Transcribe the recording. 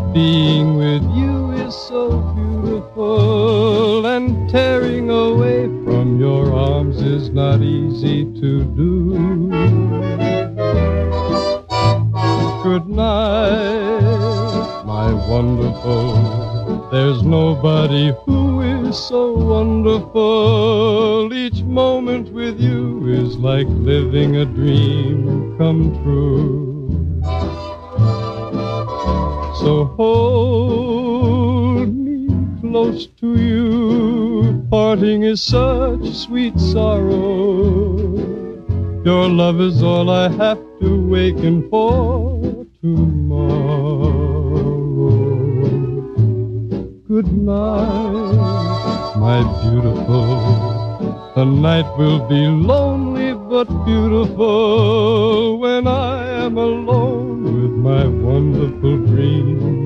Being with you is so beautiful, and tearing away from your arms is not easy to do. Good night, my wonderful. There's nobody who is so wonderful. Each moment with you is like living a dream come true. So hold me close to you. Parting is such sweet sorrow. Your love is all I have to waken for tomorrow. Good night, my beautiful. The night will be lonely but beautiful when I am alone with my wonderful dream.